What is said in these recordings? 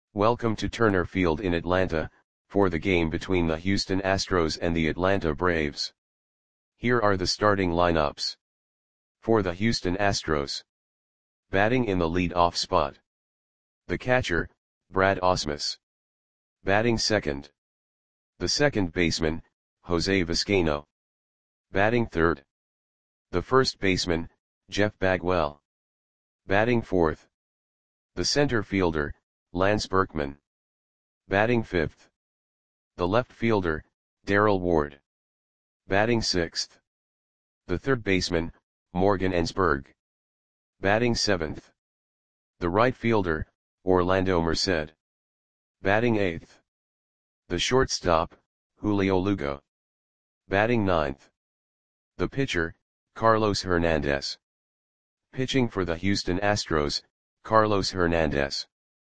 Welcome to Turner Field in Atlanta, for the game between the Houston Astros and the Atlanta Braves. Here are the starting lineups. For the Houston Astros. Batting in the lead-off spot. The catcher, Brad Ausmus. Batting second. The second baseman, Jose Vizcaino. Batting third. The first baseman, Jeff Bagwell. Batting fourth. The center fielder, Lance Berkman. Batting fifth. The left fielder, Darrell Ward. Batting sixth. The third baseman, Morgan Ensberg. Batting seventh. The right fielder, Orlando Merced. Batting eighth. The shortstop, Julio Lugo. Batting ninth. The pitcher, Carlos Hernandez. Pitching for the Houston Astros, Carlos Hernandez.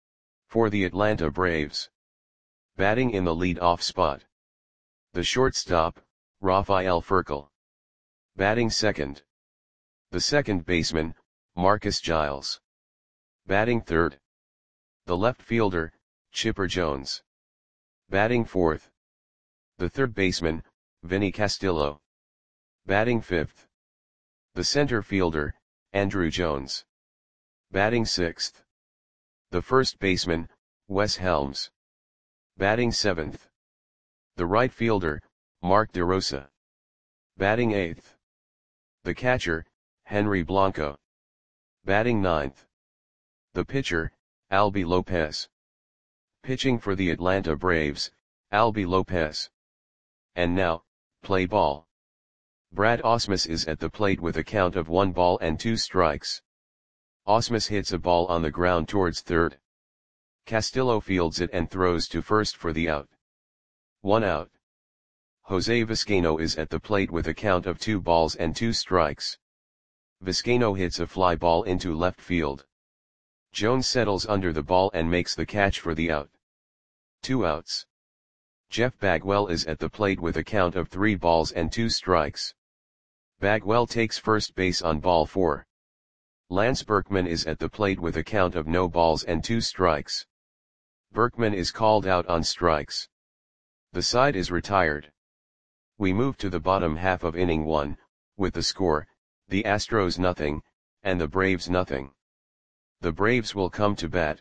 For the Atlanta Braves. Batting in the lead-off spot. The shortstop, Rafael Furcal. Batting second. The second baseman, Marcus Giles. Batting third. The left fielder, Chipper Jones. Batting fourth. The third baseman, Vinny Castillo. Batting fifth. The center fielder, Andruw Jones. Batting sixth. The first baseman, Wes Helms. Batting seventh. The right fielder, Mark DeRosa. Batting eighth. The catcher, Henry Blanco. Batting ninth. The pitcher, Albie Lopez. Pitching for the Atlanta Braves, Albie Lopez. And now, play ball. Brad Ausmus is at the plate with a count of 1 ball and 2 strikes. Ausmus hits a ball on the ground towards third. Castillo fields it and throws to first for the out. 1 out. Jose Vizcaino is at the plate with a count of 2 balls and 2 strikes. Vizcaino hits a fly ball into left field. Jones settles under the ball and makes the catch for the out. 2 outs. Jeff Bagwell is at the plate with a count of 3 balls and 2 strikes. Bagwell takes first base on ball 4. Lance Berkman is at the plate with a count of no balls and 2 strikes. Berkman is called out on strikes. The side is retired. We move to the bottom half of inning 1, with the score, the Astros nothing, and the Braves nothing. The Braves will come to bat.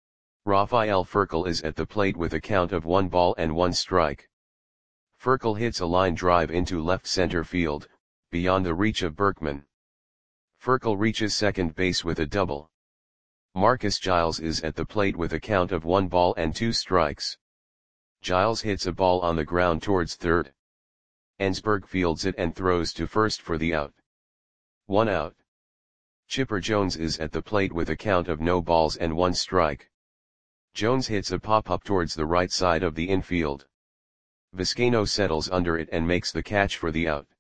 Rafael Furcal is at the plate with a count of 1 ball and 1 strike. Furcal hits a line drive into left center field, beyond the reach of Berkman. Furcal reaches second base with a double. Marcus Giles is at the plate with a count of 1 ball and 2 strikes. Giles hits a ball on the ground towards third. Ensberg fields it and throws to first for the out. 1 out. Chipper Jones is at the plate with a count of no balls and 1 strike. Jones hits a pop-up towards the right side of the infield. Vizcaino settles under it and makes the catch for the out.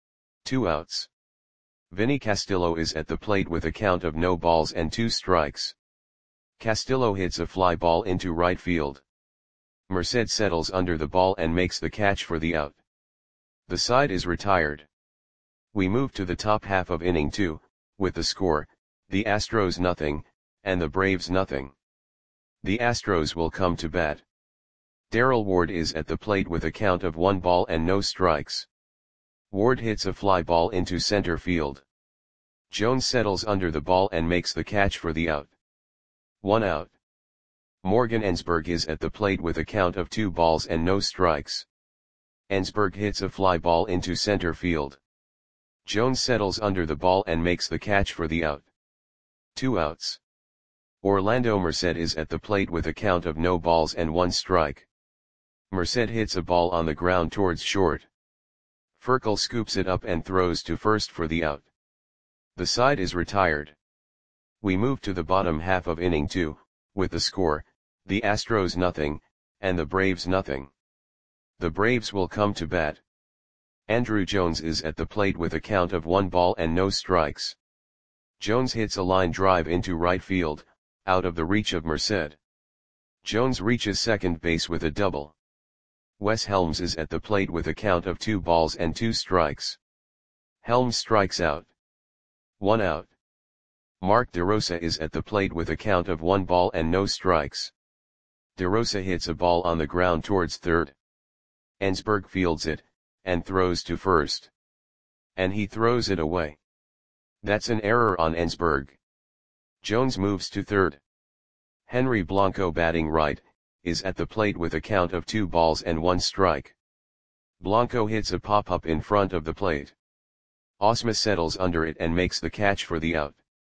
2 outs. Vinny Castillo is at the plate with a count of no balls and 2 strikes. Castillo hits a fly ball into right field. Merced settles under the ball and makes the catch for the out. The side is retired. We move to the top half of inning 2, with the score, the Astros nothing, and the Braves nothing. The Astros will come to bat. Darrell Ward is at the plate with a count of 1 ball and no strikes. Ward hits a fly ball into center field. Jones settles under the ball and makes the catch for the out. 1 out. Morgan Ensberg is at the plate with a count of 2 balls and no strikes. Ensberg hits a fly ball into center field. Jones settles under the ball and makes the catch for the out. 2 outs. Orlando Merced is at the plate with a count of no balls and 1 strike. Merced hits a ball on the ground towards short. Furcal scoops it up and throws to first for the out. The side is retired. We move to the bottom half of inning 2, with the score, the Astros nothing, and the Braves nothing. The Braves will come to bat. Andruw Jones is at the plate with a count of 1 ball and no strikes. Jones hits a line drive into right field, out of the reach of Merced. Jones reaches second base with a double. Wes Helms is at the plate with a count of 2 balls and 2 strikes. Helms strikes out. 1 out. Mark DeRosa is at the plate with a count of 1 ball and no strikes. DeRosa hits a ball on the ground towards third. Ensberg fields it, and throws to first. And he throws it away. That's an error on Ensberg. Jones moves to third. Henry Blanco, batting right, is at the plate with a count of 2 balls and 1 strike. Blanco hits a pop-up in front of the plate. Ausmus settles under it and makes the catch for the out.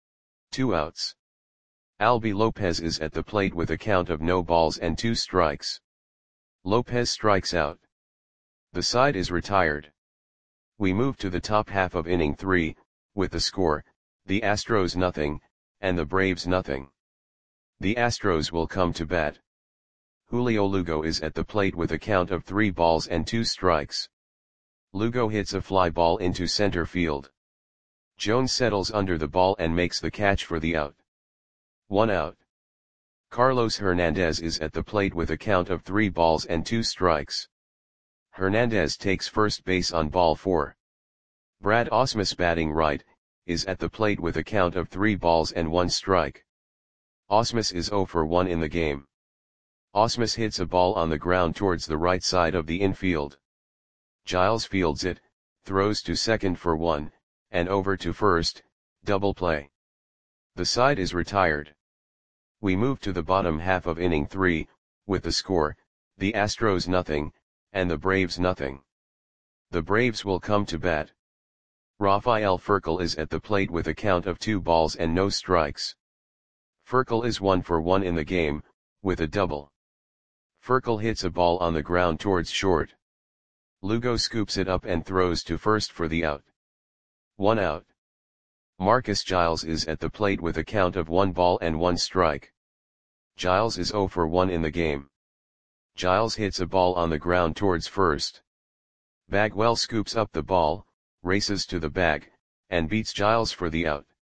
2 outs. Albi Lopez is at the plate with a count of no balls and 2 strikes. Lopez strikes out. The side is retired. We move to the top half of inning 3, with the score, the Astros nothing, and the Braves nothing. The Astros will come to bat. Julio Lugo is at the plate with a count of 3 balls and 2 strikes. Lugo hits a fly ball into center field. Jones settles under the ball and makes the catch for the out. 1 out. Carlos Hernandez is at the plate with a count of 3 balls and 2 strikes. Hernandez takes first base on ball 4. Brad Ausmus, batting right, is at the plate with a count of 3 balls and 1 strike. Ausmus is 0 for 1 in the game. Ausmus hits a ball on the ground towards the right side of the infield. Giles fields it, throws to second for 1, and over to first, double play. The side is retired. We move to the bottom half of inning 3, with the score, the Astros nothing, and the Braves nothing. The Braves will come to bat. Rafael Furcal is at the plate with a count of 2 balls and no strikes. Furcal is 1 for 1 in the game, with a double. Furcal hits a ball on the ground towards short. Lugo scoops it up and throws to first for the out. 1 out. Marcus Giles is at the plate with a count of 1 ball and 1 strike. Giles is 0 for 1 in the game. Giles hits a ball on the ground towards first. Bagwell scoops up the ball, races to the bag, and beats Giles for the out.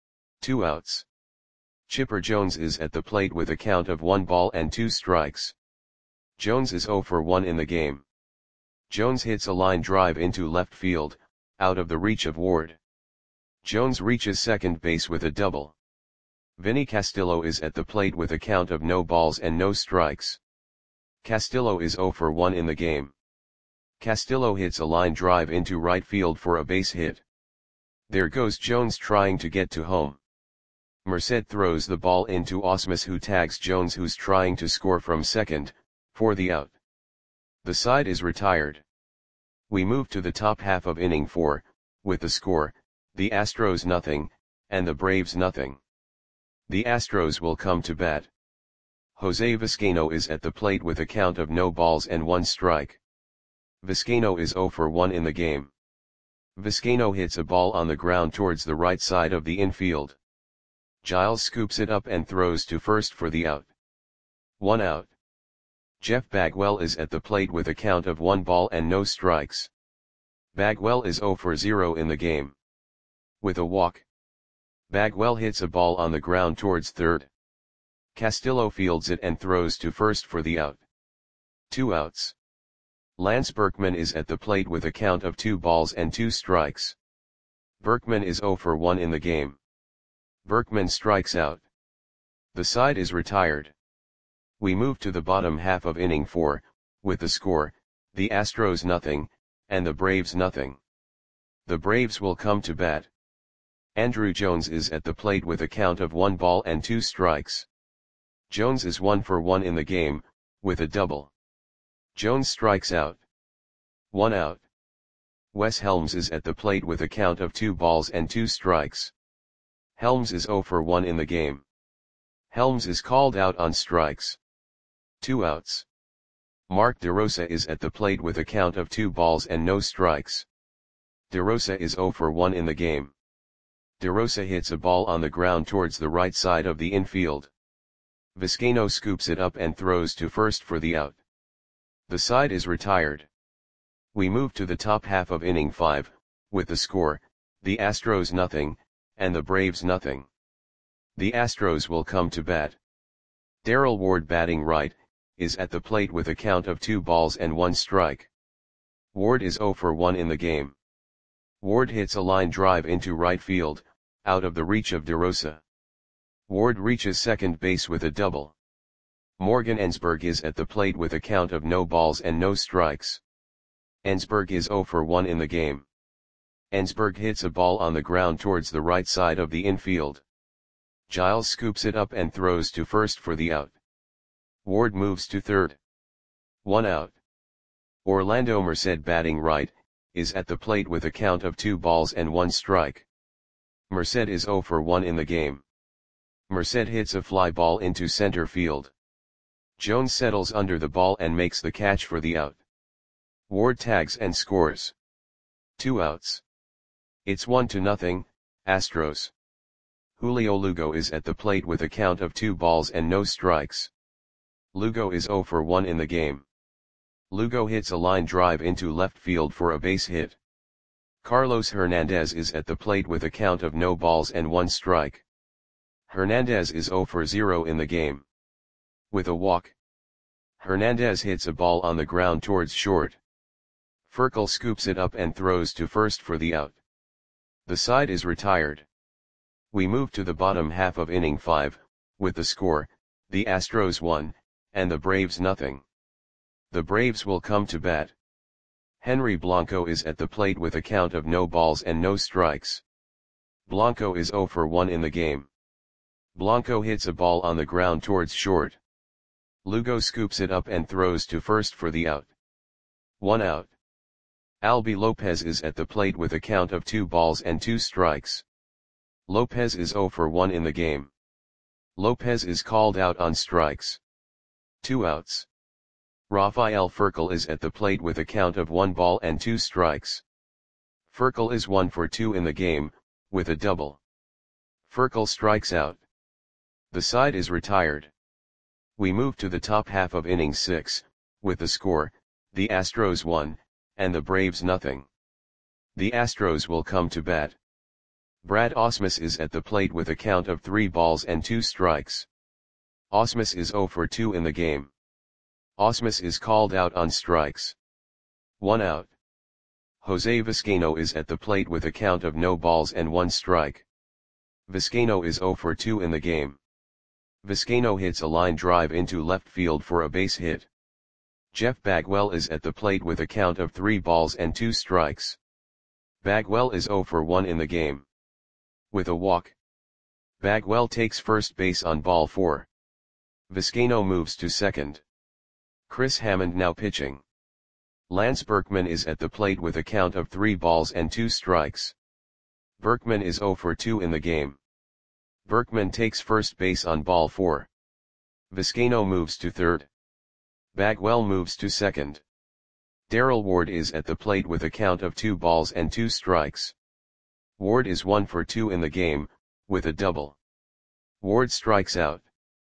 2 outs. Chipper Jones is at the plate with a count of 1 ball and 2 strikes. Jones is 0 for 1 in the game. Jones hits a line drive into left field, out of the reach of Ward. Jones reaches second base with a double. Vinny Castillo is at the plate with a count of no balls and no strikes. Castillo is 0 for 1 in the game. Castillo hits a line drive into right field for a base hit. There goes Jones trying to get to home. Merced throws the ball into Ausmus, who tags Jones, who's trying to score from second, for the out. The side is retired. We move to the top half of inning 4, with the score, the Astros nothing, and the Braves nothing. The Astros will come to bat. Jose Vizcaino is at the plate with a count of no balls and 1 strike. Vizcaino is 0 for 1 in the game. Vizcaino hits a ball on the ground towards the right side of the infield. Giles scoops it up and throws to first for the out. 1 out. Jeff Bagwell is at the plate with a count of 1 ball and no strikes. Bagwell is 0 for 0 in the game. With a walk. Bagwell hits a ball on the ground towards third. Castillo fields it and throws to first for the out. 2 outs. Lance Berkman is at the plate with a count of 2 balls and 2 strikes. Berkman is 0 for 1 in the game. Berkman strikes out. The side is retired. We move to the bottom half of inning 4, with the score, the Astros nothing, and the Braves nothing. The Braves will come to bat. Andruw Jones is at the plate with a count of 1 ball and 2 strikes. Jones is 1 for 1 in the game, with a double. Jones strikes out. 1 out. Wes Helms is at the plate with a count of 2 balls and 2 strikes. Helms is 0 for 1 in the game. Helms is called out on strikes. 2 outs. Mark DeRosa is at the plate with a count of 2 balls and no strikes. DeRosa is 0 for 1 in the game. DeRosa hits a ball on the ground towards the right side of the infield. Vizcaino scoops it up and throws to first for the out. The side is retired. We move to the top half of inning 5, with the score, the Astros nothing, and the Braves nothing. The Astros will come to bat. Darrell Ward, batting right, is at the plate with a count of 2 balls and 1 strike. Ward is 0 for 1 in the game. Ward hits a line drive into right field, out of the reach of DeRosa. Ward reaches second base with a double. Morgan Ensberg is at the plate with a count of no balls and no strikes. Ensberg is 0 for 1 in the game. Ensberg hits a ball on the ground towards the right side of the infield. Giles scoops it up and throws to first for the out. Ward moves to third. 1 out. Orlando Merced, batting right, is at the plate with a count of 2 balls and 1 strike. Merced is 0 for 1 in the game. Merced hits a fly ball into center field. Jones settles under the ball and makes the catch for the out. Ward tags and scores. 2 outs. It's 1-0, Astros. Julio Lugo is at the plate with a count of 2 balls and no strikes. Lugo is 0 for 1 in the game. Lugo hits a line drive into left field for a base hit. Carlos Hernandez is at the plate with a count of no balls and 1 strike. Hernandez is 0 for 0 in the game. With a walk, Hernandez hits a ball on the ground towards short. Furcal scoops it up and throws to first for the out. The side is retired. We move to the bottom half of inning 5, with the score, the Astros 1, and the Braves 0. The Braves will come to bat. Henry Blanco is at the plate with a count of no balls and no strikes. Blanco is 0 for 1 in the game. Blanco hits a ball on the ground towards short. Lugo scoops it up and throws to first for the out. 1 out. Albi Lopez is at the plate with a count of 2 balls and 2 strikes. Lopez is 0 for 1 in the game. Lopez is called out on strikes. 2 outs. Rafael Furcal is at the plate with a count of 1 ball and 2 strikes. Furcal is 1 for 2 in the game, with a double. Furcal strikes out. The side is retired. We move to the top half of inning 6, with the score, the Astros 1, and the Braves 0. The Astros will come to bat. Brad Ausmus is at the plate with a count of 3 balls and 2 strikes. Ausmus is 0 for 2 in the game. Ausmus is called out on strikes. 1 out. Jose Vizcaino is at the plate with a count of no balls and 1 strike. Vizcaino is 0 for 2 in the game. Vizcaino hits a line drive into left field for a base hit. Jeff Bagwell is at the plate with a count of 3 balls and 2 strikes. Bagwell is 0 for 1 in the game. With a walk, Bagwell takes first base on ball 4. Vizcaino moves to second. Chris Hammond now pitching. Lance Berkman is at the plate with a count of 3 balls and 2 strikes. Berkman is 0 for 2 in the game. Berkman takes first base on ball 4. Vizcaino moves to third. Bagwell moves to second. Darrell Ward is at the plate with a count of 2 balls and 2 strikes. Ward is 1 for 2 in the game, with a double. Ward strikes out.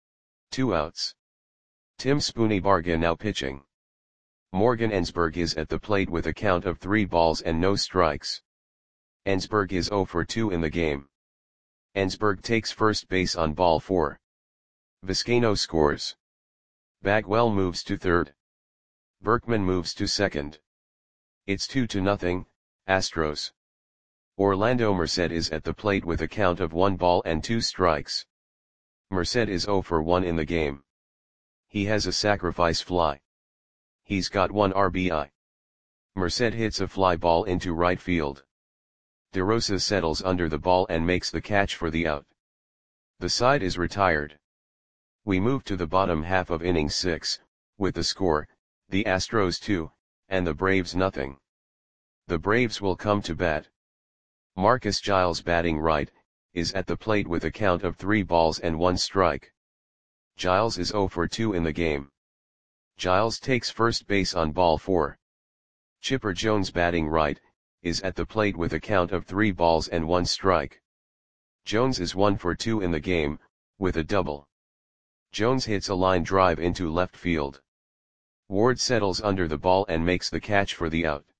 2 outs. Tim Spoony Barga now pitching. Morgan Ensberg is at the plate with a count of 3 balls and no strikes. Ensberg is 0 for 2 in the game. Ensberg takes first base on ball 4. Vizcaino scores. Bagwell moves to third. Berkman moves to second. It's 2-0, Astros. Orlando Merced is at the plate with a count of 1 ball and 2 strikes. Merced is 0 for 1 in the game. He has a sacrifice fly. He's got 1 RBI. Merced hits a fly ball into right field. DeRosa settles under the ball and makes the catch for the out. The side is retired. We move to the bottom half of inning 6, with the score, the Astros 2, and the Braves 0. The Braves will come to bat. Marcus Giles, batting right, is at the plate with a count of 3 balls and 1 strike. Giles is 0 for 2 in the game. Giles takes first base on ball 4. Chipper Jones, batting right, is at the plate with a count of 3 balls and 1 strike. Jones is 1 for 2 in the game, with a double. Jones hits a line drive into left field. Ward settles under the ball and makes the catch for the out.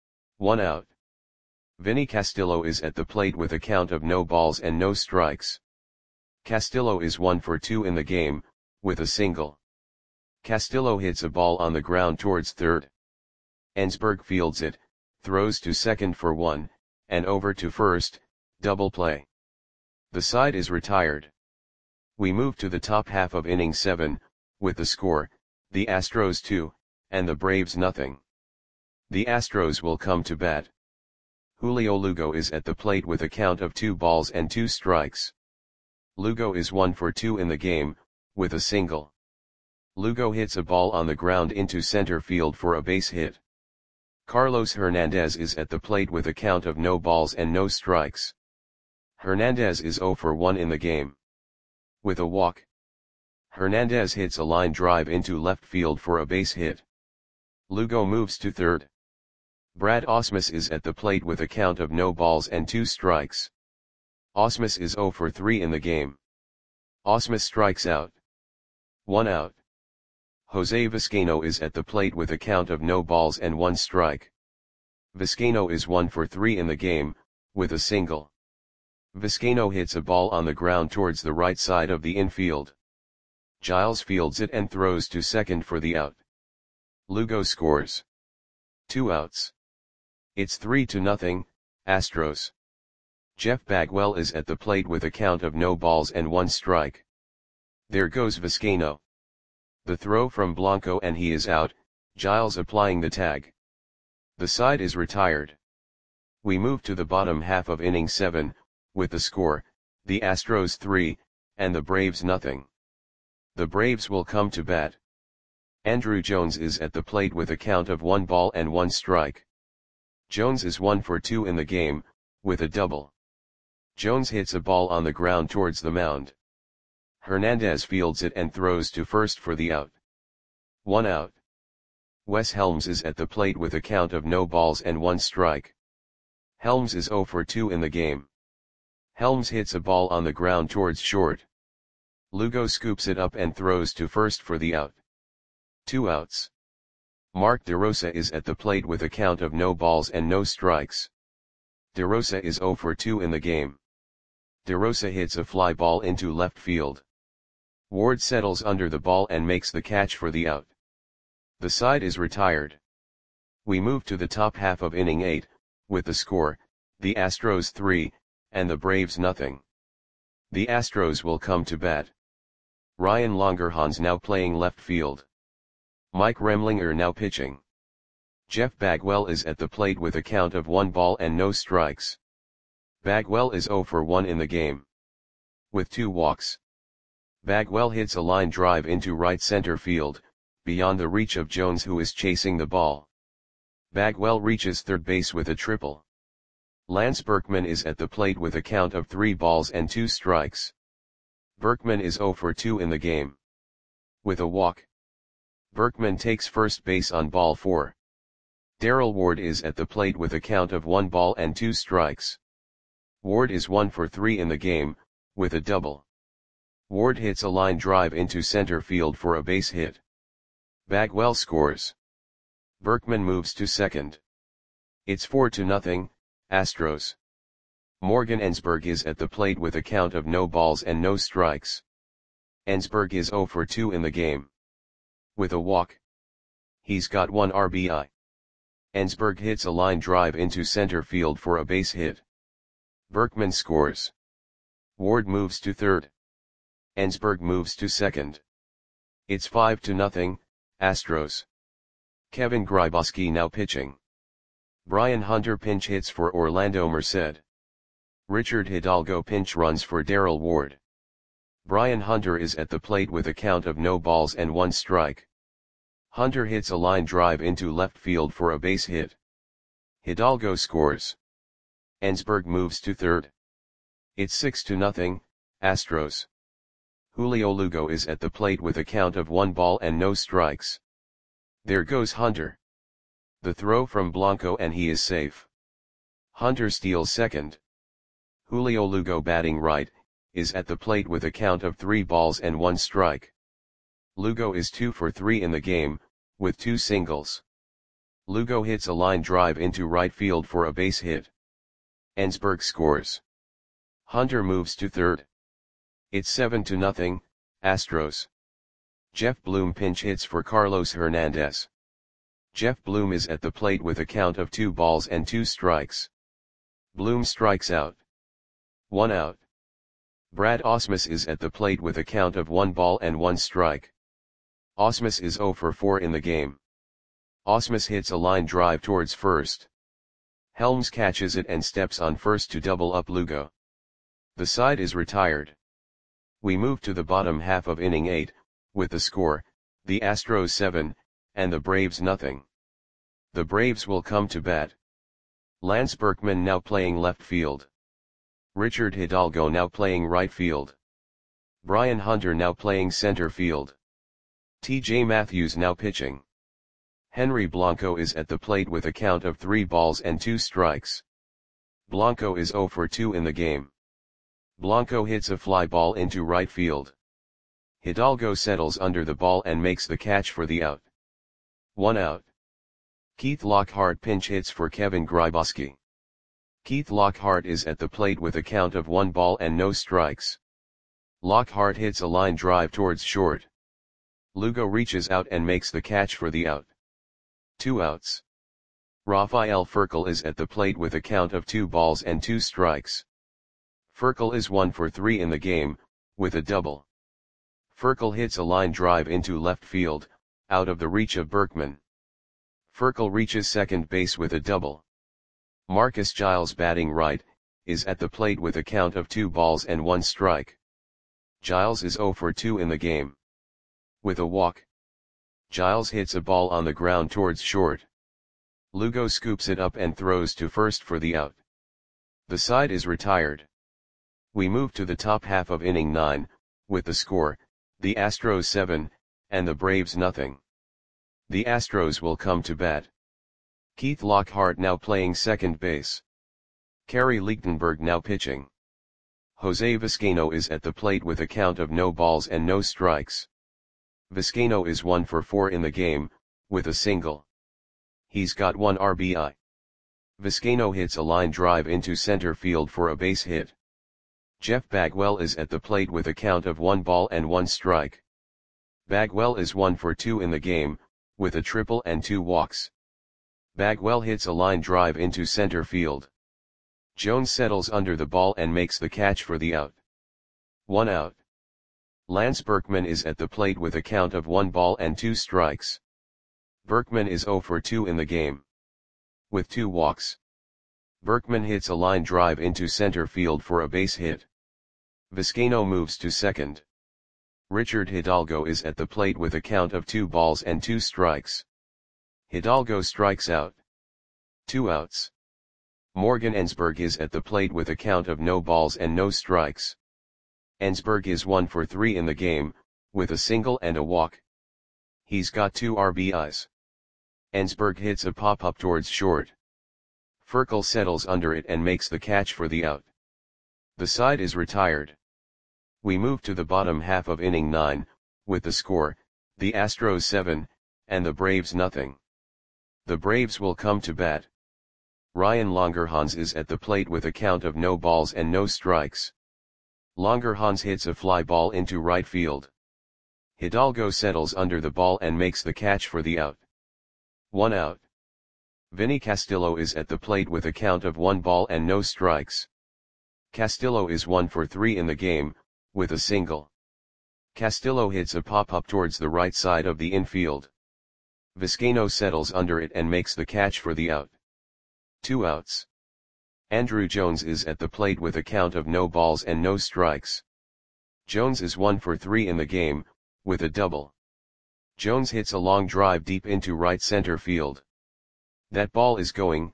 1 out. Vinny Castillo is at the plate with a count of no balls and no strikes. Castillo is 1 for 2 in the game, with a single. Castillo hits a ball on the ground towards third. Ensberg fields it, throws to second for 1, and over to first, double play. The side is retired. We move to the top half of inning 7, with the score, the Astros 2, and the Braves nothing. The Astros will come to bat. Julio Lugo is at the plate with a count of 2 balls and 2 strikes. Lugo is 1 for 2 in the game, with a single. Lugo hits a ball on the ground into center field for a base hit. Carlos Hernandez is at the plate with a count of no balls and no strikes. Hernandez is 0 for 1 in the game. With a walk. Hernandez hits a line drive into left field for a base hit. Lugo moves to third. Brad Ausmus is at the plate with a count of no balls and 2 strikes. Ausmus is 0 for 3 in the game. Ausmus strikes out. 1 out. Jose Vizcaino is at the plate with a count of no balls and 1 strike. Vizcaino is 1 for 3 in the game, with a single. Vizcaino hits a ball on the ground towards the right side of the infield. Giles fields it and throws to second for the out. Lugo scores. 2 outs. It's 3-0, Astros. Jeff Bagwell is at the plate with a count of no balls and 1 strike. There goes Vizcaino. The throw from Blanco and he is out, Giles applying the tag. The side is retired. We move to the bottom half of inning 7, with the score, the Astros 3, and the Braves nothing. The Braves will come to bat. Andruw Jones is at the plate with a count of 1 ball and 1 strike. Jones is 1 for 2 in the game, with a double. Jones hits a ball on the ground towards the mound. Hernandez fields it and throws to first for the out. 1 out. Wes Helms is at the plate with a count of no balls and 1 strike. Helms is 0 for 2 in the game. Helms hits a ball on the ground towards short. Lugo scoops it up and throws to first for the out. 2 outs. Mark DeRosa is at the plate with a count of no balls and no strikes. DeRosa is 0 for 2 in the game. DeRosa hits a fly ball into left field. Ward settles under the ball and makes the catch for the out. The side is retired. We move to the top half of inning 8, with the score, the Astros 3, and the Braves nothing. The Astros will come to bat. Ryan Longerhans now playing left field. Mike Remlinger now pitching. Jeff Bagwell is at the plate with a count of 1 ball and no strikes. Bagwell is 0 for 1 in the game. With 2 walks. Bagwell hits a line drive into right center field, beyond the reach of Jones who is chasing the ball. Bagwell reaches third base with a triple. Lance Berkman is at the plate with a count of 3 balls and 2 strikes. Berkman is 0 for 2 in the game. With a walk. Berkman takes first base on ball 4. Darrell Ward is at the plate with a count of 1 ball and 2 strikes. Ward is 1 for 3 in the game, with a double. Ward hits a line drive into center field for a base hit. Bagwell scores. Berkman moves to second. It's 4-0, Astros. Morgan Ensberg is at the plate with a count of no balls and no strikes. Ensberg is 0 for 2 in the game. With a walk. He's got 1 RBI. Ensberg hits a line drive into center field for a base hit. Berkman scores. Ward moves to third. Ensberg moves to second. It's 5-0, Astros. Kevin Grybauski now pitching. Brian Hunter pinch hits for Orlando Merced. Richard Hidalgo pinch runs for Darrell Ward. Brian Hunter is at the plate with a count of no balls and 1 strike. Hunter hits a line drive into left field for a base hit. Hidalgo scores. Ensberg moves to third. It's 6-0, Astros. Julio Lugo is at the plate with a count of 1 ball and no strikes. There goes Hunter. The throw from Blanco and he is safe. Hunter steals second. Julio Lugo batting right, is at the plate with a count of 3 balls and 1 strike. Lugo is 2 for 3 in the game, with 2 singles. Lugo hits a line drive into right field for a base hit. Ensberg scores. Hunter moves to third. It's 7-0, Astros. Jeff Bloom pinch hits for Carlos Hernandez. Jeff Bloom is at the plate with a count of 2 balls and 2 strikes. Bloom strikes out. 1 out. Brad Ausmus is at the plate with a count of 1 ball and 1 strike. Ausmus is 0 for 4 in the game. Ausmus hits a line drive towards first. Helms catches it and steps on first to double up Lugo. The side is retired. We move to the bottom half of inning 8, with the score, the Astros 7, and the Braves nothing. The Braves will come to bat. Lance Berkman now playing left field. Richard Hidalgo now playing right field. Brian Hunter now playing center field. T.J. Matthews now pitching. Henry Blanco is at the plate with a count of 3 balls and 2 strikes. Blanco is 0 for 2 in the game. Blanco hits a fly ball into right field. Hidalgo settles under the ball and makes the catch for the out. 1 out. Keith Lockhart pinch hits for Kevin Grybauski. Keith Lockhart is at the plate with a count of 1 ball and no strikes. Lockhart hits a line drive towards short. Lugo reaches out and makes the catch for the out. 2 outs. Rafael Furcal is at the plate with a count of 2 balls and 2 strikes. Furcal is 1 for 3 in the game, with a double. Furcal hits a line drive into left field, out of the reach of Berkman. Furcal reaches second base with a double. Marcus Giles batting right, is at the plate with a count of 2 balls and 1 strike. Giles is 0 for 2 in the game. With a walk. Giles hits a ball on the ground towards short. Lugo scoops it up and throws to first for the out. The side is retired. We move to the top half of inning 9, with the score, the Astros 7, and the Braves nothing. The Astros will come to bat. Keith Lockhart now playing second base. Kerry Lichtenberg now pitching. Jose Vizcaino is at the plate with a count of no balls and no strikes. Vizcaino is 1 for 4 in the game, with a single. He's got 1 RBI. Vizcaino hits a line drive into center field for a base hit. Jeff Bagwell is at the plate with a count of 1 ball and 1 strike. Bagwell is 1 for 2 in the game, with a triple and 2 walks. Bagwell hits a line drive into center field. Jones settles under the ball and makes the catch for the out. 1 out. Lance Berkman is at the plate with a count of 1 ball and 2 strikes. Berkman is 0 for 2 in the game. With 2 walks. Berkman hits a line drive into center field for a base hit. Vizcaino moves to second. Richard Hidalgo is at the plate with a count of 2 balls and 2 strikes. Hidalgo strikes out. 2 outs. Morgan Ensberg is at the plate with a count of no balls and no strikes. Ensberg is 1 for 3 in the game, with a single and a walk. He's got 2 RBIs. Ensberg hits a pop-up towards short. Furcal settles under it and makes the catch for the out. The side is retired. We move to the bottom half of inning 9, with the score, the Astros 7, and the Braves nothing. The Braves will come to bat. Ryan Longerhans is at the plate with a count of no balls and no strikes. Longerhans hits a fly ball into right field. Hidalgo settles under the ball and makes the catch for the out. 1 out. Vinny Castillo is at the plate with a count of 1 ball and no strikes. Castillo is 1 for 3 in the game, with a single. Castillo hits a pop-up towards the right side of the infield. Vizcaino settles under it and makes the catch for the out. 2 outs. Andrew Jones is at the plate with a count of no balls and no strikes. Jones is 1 for 3 in the game, with a double. Jones hits a long drive deep into right center field. That ball is gone.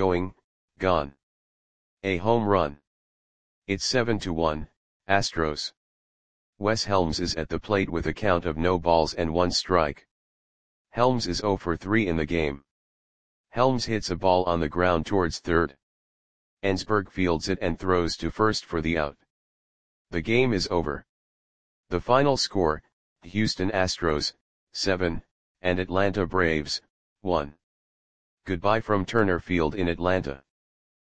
A home run. It's 7-1, Astros. Wes Helms is at the plate with a count of no balls and 1 strike. Helms is 0 for 3 in the game. Helms hits a ball on the ground towards third. Ensberg fields it and throws to first for the out. The game is over. The final score, Houston Astros, 7, and Atlanta Braves, 1. Goodbye from Turner Field in Atlanta.